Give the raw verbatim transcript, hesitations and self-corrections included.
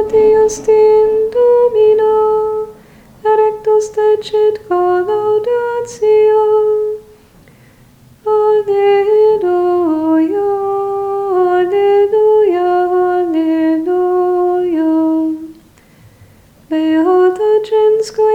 Dios in Domino, erectus decet collaudatio. Alleluia, alleluia, alleluia. Beata gens qui